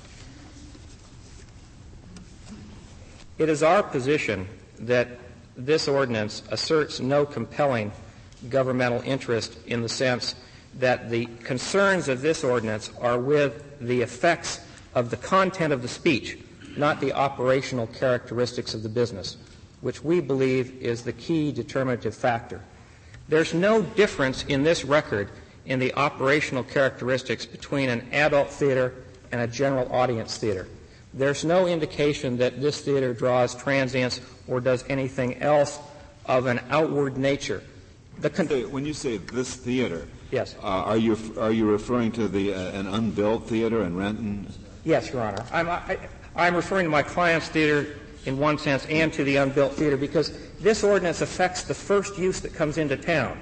It is our position that this ordinance asserts no compelling governmental interest in the sense that the concerns of this ordinance are with the effects of the content of the speech, not the operational characteristics of the business, which we believe is the key determinative factor. There's no difference in this record in the operational characteristics between an adult theater and a general audience theater. There's no indication that this theater draws transients or does anything else of an outward nature. The con- when you say this theater, yes, uh, are you are you referring to the uh, an unbuilt theater in Renton? Yes, Your Honor. I'm, I, I'm referring to my client's theater in one sense and to the unbuilt theater because this ordinance affects the first use that comes into town.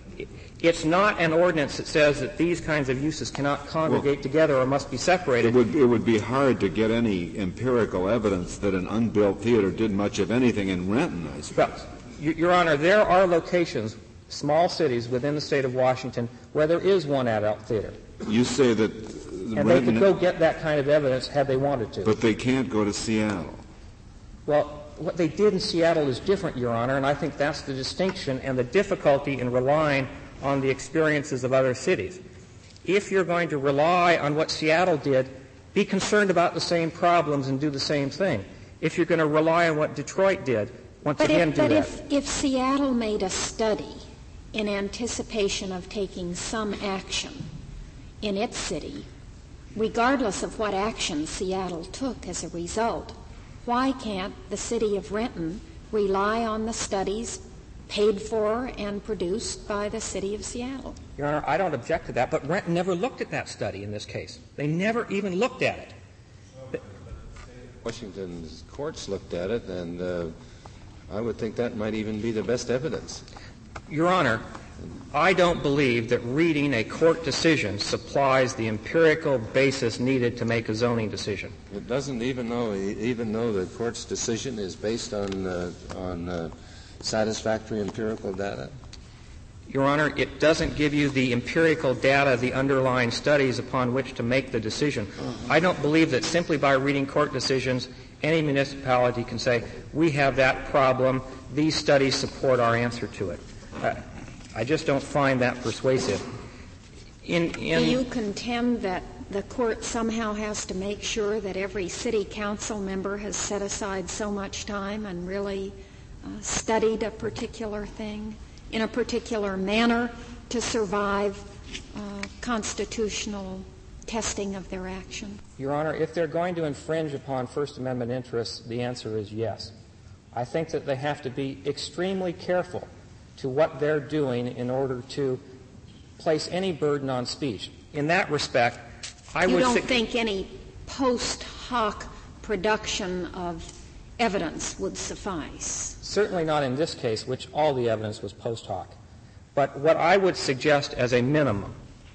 It's not an ordinance that says that these kinds of uses cannot congregate well, together or must be separated. It would, it would be hard to get any empirical evidence that an unbuilt theater did much of anything in Renton, I suppose. Well, Your Honor, there are locations, small cities within the state of Washington, where there is one adult theater. You say that... And Renton, they could go get that kind of evidence had they wanted to. But they can't go to Seattle. Well, what they did in Seattle is different, Your Honor, and I think that's the distinction and the difficulty in relying on the experiences of other cities. If you're going to rely on what Seattle did, be concerned about the same problems and do the same thing. If you're going to rely on what Detroit did, once but again if, do but that. If, if Seattle made a study in anticipation of taking some action in its city, regardless of what action Seattle took as a result, why can't the city of Renton rely on the studies paid for and produced by the city of Seattle? Your Honor, I don't object to that, but Renton never looked at that study in this case. They never even looked at it. But Washington's courts looked at it, and uh, I would think that might even be the best evidence. Your Honor, I don't believe that reading a court decision supplies the empirical basis needed to make a zoning decision. It doesn't, even though even though the court's decision is based on uh, on uh, satisfactory empirical data? Your Honor, it doesn't give you the empirical data, the underlying studies upon which to make the decision. I don't believe that simply by reading court decisions, any municipality can say, we have that problem, these studies support our answer to it. Uh, I just don't find that persuasive. In, in Do you contend that the court somehow has to make sure that every city council member has set aside so much time and really uh, studied a particular thing in a particular manner to survive uh, constitutional testing of their action? Your Honor, if they're going to infringe upon First Amendment interests, the answer is yes. I think that they have to be extremely careful to what they're doing in order to place any burden on speech. In that respect, I you would... You don't si- think any post hoc production of evidence would suffice? Certainly not in this case, which all the evidence was post hoc. But what I would suggest as a minimum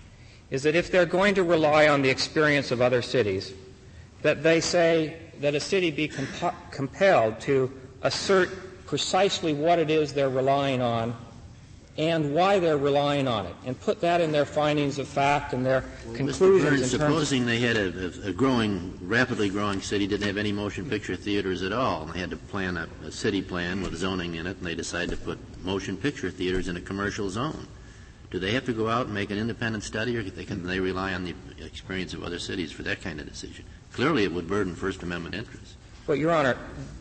is that if they're going to rely on the experience of other cities, that they say that a city be comp- compelled to assert precisely what it is they're relying on and why they're relying on it, and put that in their findings of fact and their well, conclusions. Mister Burns, in supposing they had a, a growing, rapidly growing city, didn't have any motion picture theaters at all, and they had to plan a, a city plan with zoning in it, and they decided to put motion picture theaters in a commercial zone. Do they have to go out and make an independent study, or can they rely on the experience of other cities for that kind of decision? Clearly it would burden First Amendment interests. But, Your Honor,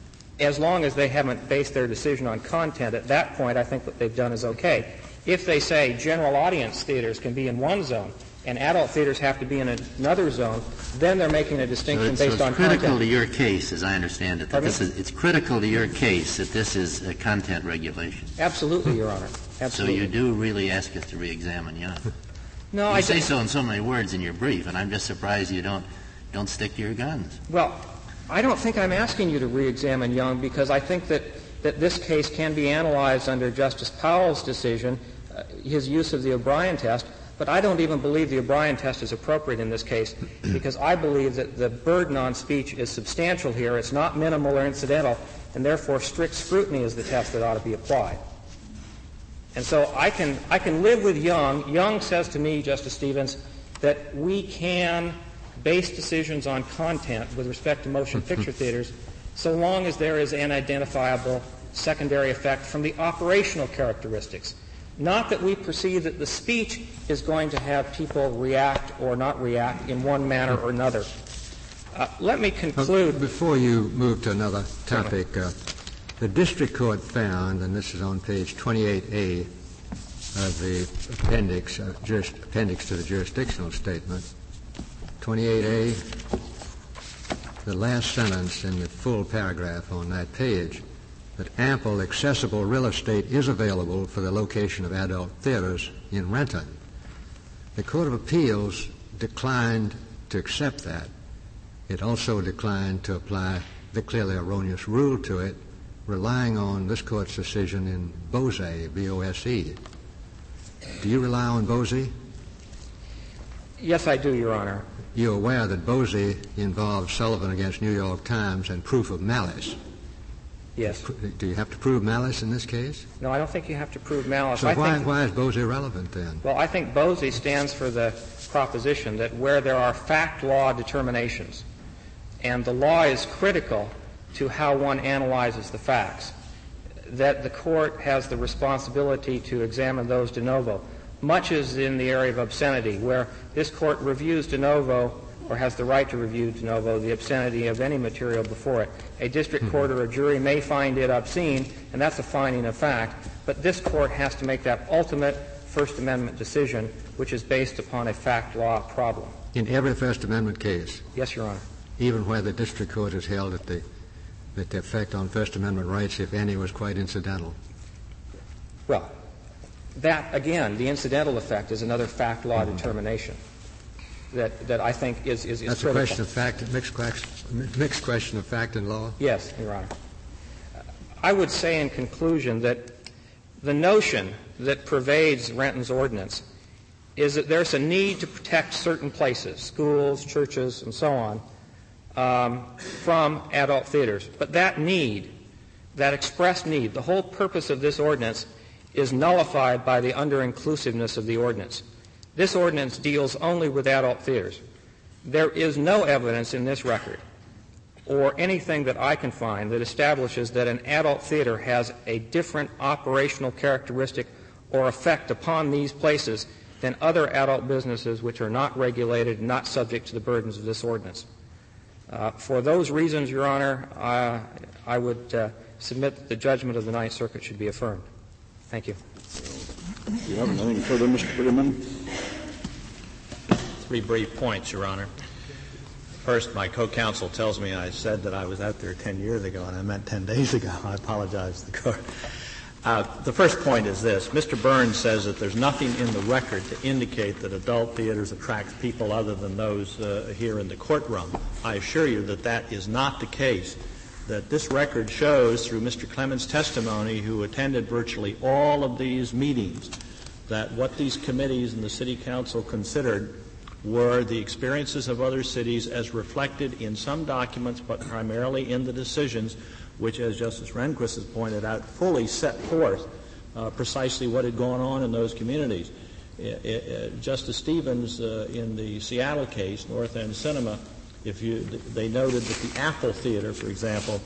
as long as they haven't based their decision on content, at that point I think what they've done is okay. If they say general audience theaters can be in one zone and adult theaters have to be in another zone, then they're making a distinction so it's, based so on it's critical content. to your case, as I understand it, that this is, it's critical to your case that this is a content regulation. Absolutely, Your Honor. Absolutely. So you do really ask us to re-examine Young. No, you I say just, so in so many words in your brief, and I'm just surprised you don't don't stick to your guns. Well, I don't think I'm asking you to re-examine Young because I think that, that this case can be analyzed under Justice Powell's decision, uh, his use of the O'Brien test, but I don't even believe the O'Brien test is appropriate in this case because I believe that the burden on speech is substantial here. It's not minimal or incidental, and therefore strict scrutiny is the test that ought to be applied. And so I can, I can live with Young. Young says to me, Justice Stevens, that we can base decisions on content with respect to motion picture theaters so long as there is an identifiable secondary effect from the operational characteristics. Not that we perceive that the speech is going to have people react or not react in one manner or another. Uh, let me conclude. Uh, before you move to another topic, uh, the district court found, and this is on page twenty-eight A of the appendix, uh, juris, appendix to the jurisdictional statement, twenty-eight A, the last sentence in the full paragraph on that page, that ample accessible real estate is available for the location of adult theaters in Renton. The Court of Appeals declined to accept that. It also declined to apply the clearly erroneous rule to it, relying on this Court's decision in Bose, B O S E. Do you rely on Bose? Yes, I do, Your Honor. You're aware that Bose involved Sullivan against New York Times and proof of malice. Yes. Do you have to prove malice in this case? No, I don't think you have to prove malice. So I why, think, why is Bose irrelevant then? Well, I think Bose stands for the proposition that where there are fact law determinations, and the law is critical to how one analyzes the facts, that the court has the responsibility to examine those de novo, much as in the area of obscenity, where this court reviews de novo or has the right to review de novo the obscenity of any material before it. A district mm-hmm. court or a jury may find it obscene, and that's a finding of fact, but this court has to make that ultimate First Amendment decision, which is based upon a fact law problem. In every First Amendment case? Yes, Your Honor. Even where the district court has held that the, that the effect on First Amendment rights, if any, was quite incidental? Well, that, again, the incidental effect is another fact law mm-hmm. determination that, that I think is, is, is That's critical. a question of fact, mixed, mixed question of fact and law? Yes, Your Honor. I would say in conclusion that the notion that pervades Renton's ordinance is that there's a need to protect certain places, schools, churches, and so on, um, from adult theaters. But that need, that expressed need, the whole purpose of this ordinance is nullified by the under-inclusiveness of the ordinance. This ordinance deals only with adult theaters. There is no evidence in this record or anything that I can find that establishes that an adult theater has a different operational characteristic or effect upon these places than other adult businesses which are not regulated and not subject to the burdens of this ordinance. Uh, for those reasons, Your Honor, uh, I would uh, submit that the judgment of the Ninth Circuit should be affirmed. Thank you. Do you have anything further, Mister Prettyman? Three brief points, Your Honor. First, my co-counsel tells me I said that I was out there ten years ago, and I meant ten days ago. I apologize to the Court. Uh, the first point is this. Mister Burns says that there's nothing in the record to indicate that adult theaters attract people other than those uh, here in the courtroom. I assure you that that is not the case, that this record shows through Mister Clemens' testimony, who attended virtually all of these meetings, that what these committees and the City Council considered were the experiences of other cities as reflected in some documents, but primarily in the decisions, which, as Justice Rehnquist has pointed out, fully set forth uh, precisely what had gone on in those communities. It, it, Justice Stevens, uh, in the Seattle case, North End Cinema, if you, they noted that the Apple Theater, for example,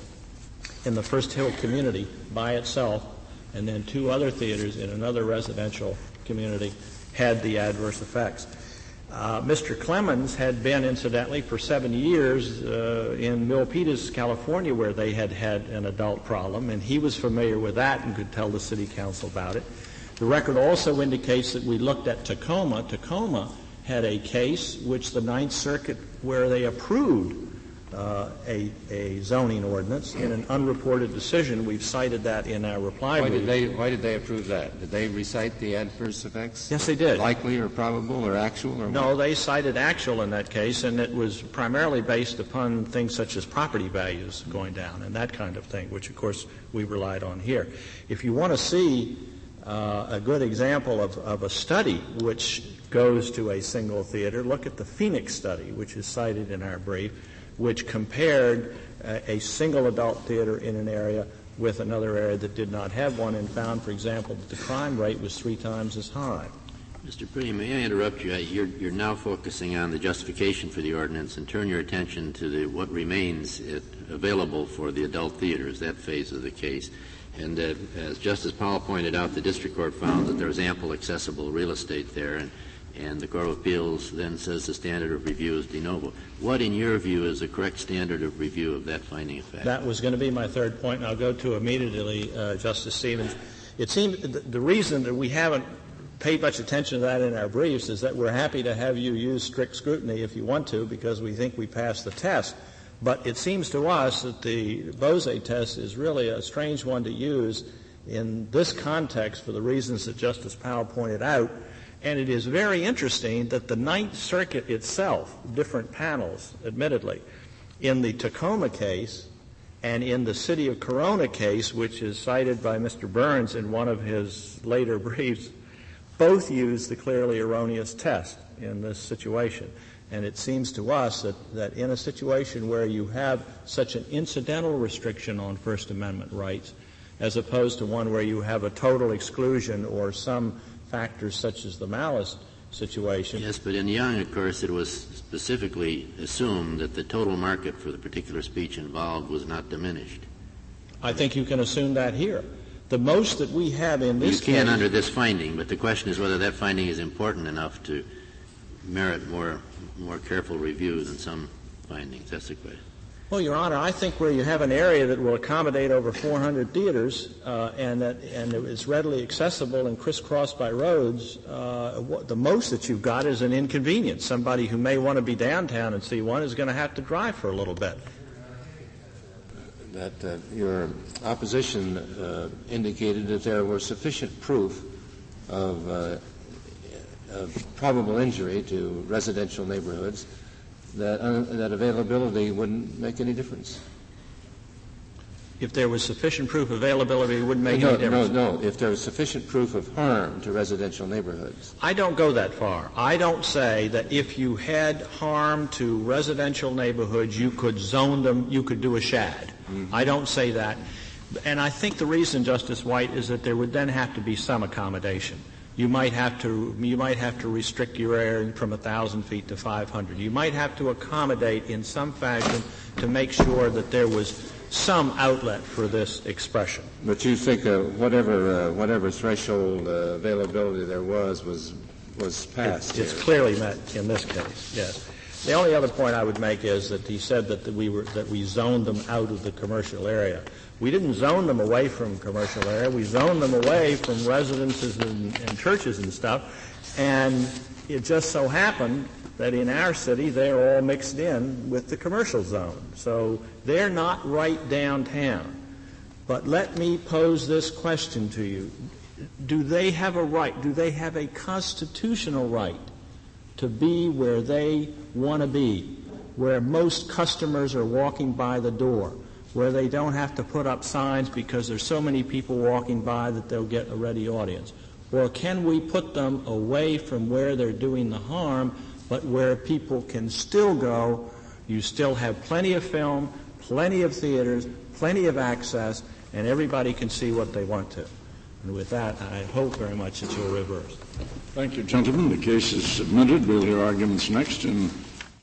in the First Hill community by itself, and then two other theaters in another residential community, had the adverse effects. Uh, Mister Clemens had been, incidentally, for seven years uh, in Milpitas, California, where they had had an adult problem, and he was familiar with that and could tell the City Council about it. The record also indicates that we looked at Tacoma. Tacoma had a case which the Ninth Circuit, where they approved uh, a, a zoning ordinance in an unreported decision. We've cited that in our reply why brief. Did they, why did they approve that? Did they recite the adverse effects? Yes, they did. Likely or probable or actual? Or no, what? They cited actual in that case, and it was primarily based upon things such as property values going down and that kind of thing, which, of course, we relied on here. If you want to see uh, a good example of, of a study which goes to a single theater, look at the Phoenix study, which is cited in our brief, which compared uh, a single adult theater in an area with another area that did not have one, and found, for example, that the crime rate was three times as high. Mister Pretty, may I interrupt you? You're, you're now focusing on the justification for the ordinance and turn your attention to the, what remains it, available for the adult theaters, that phase of the case. And uh, as Justice Powell pointed out, the district court found that there was ample accessible real estate there, and, and the Court of Appeals then says the standard of review is de novo. What, in your view, is the correct standard of review of that finding of fact? That was going to be my third point, and I'll go to immediately, uh, Justice Stevens. It seems the, the reason that we haven't paid much attention to that in our briefs is that we're happy to have you use strict scrutiny if you want to, because we think we passed the test. But it seems to us that the Bose test is really a strange one to use in this context for the reasons that Justice Powell pointed out. And it is very interesting that the Ninth Circuit itself, different panels, admittedly, in the Tacoma case and in the City of Corona case, which is cited by Mister Burns in one of his later briefs, both use the clearly erroneous test in this situation. And it seems to us that, that in a situation where you have such an incidental restriction on First Amendment rights, as opposed to one where you have a total exclusion or some factors such as the malice situation. Yes, but in Young, of course, it was specifically assumed that the total market for the particular speech involved was not diminished. I think you can assume that here. The most that we have in this case... You can case, under this finding, but the question is whether that finding is important enough to merit more more careful review than some findings. That's the question. Well, Your Honor, I think where you have an area that will accommodate over four hundred theaters uh, and that and it is readily accessible and crisscrossed by roads, uh, what, the most that you've got is an inconvenience. Somebody who may want to be downtown and see one is going to have to drive for a little bit. That uh, your opposition uh, indicated that there was sufficient proof of uh, of probable injury to residential neighborhoods, that uh, that availability wouldn't make any difference. If there was sufficient proof availability, it wouldn't make no, any difference. No, no. If there was sufficient proof of harm to residential neighborhoods. I don't go that far. I don't say that if you had harm to residential neighborhoods, you could zone them, you could do a shad. Mm-hmm. I don't say that. And I think the reason, Justice White, is that there would then have to be some accommodation. You might have to you might have to restrict your area from one thousand feet to five hundred. You might have to accommodate in some fashion to make sure that there was some outlet for this expression. But you think uh, whatever uh, whatever threshold uh, availability there was was was passed. It's, it's clearly met in this case. Yes. The only other point I would make is that he said that we were that we zoned them out of the commercial area. We didn't zone them away from commercial area. We zoned them away from residences and, and churches and stuff. And it just so happened that in our city they're all mixed in with the commercial zone. So they're not right downtown. But let me pose this question to you. Do they have a right, do they have a constitutional right to be where they want to be, where most customers are walking by the door, where they don't have to put up signs because there's so many people walking by that they'll get a ready audience? Or can we put them away from where they're doing the harm, but where people can still go? You still have plenty of film, plenty of theaters, plenty of access, and everybody can see what they want to. And with that, I hope very much that you'll reverse. Thank you, gentlemen. The case is submitted. We'll hear arguments next in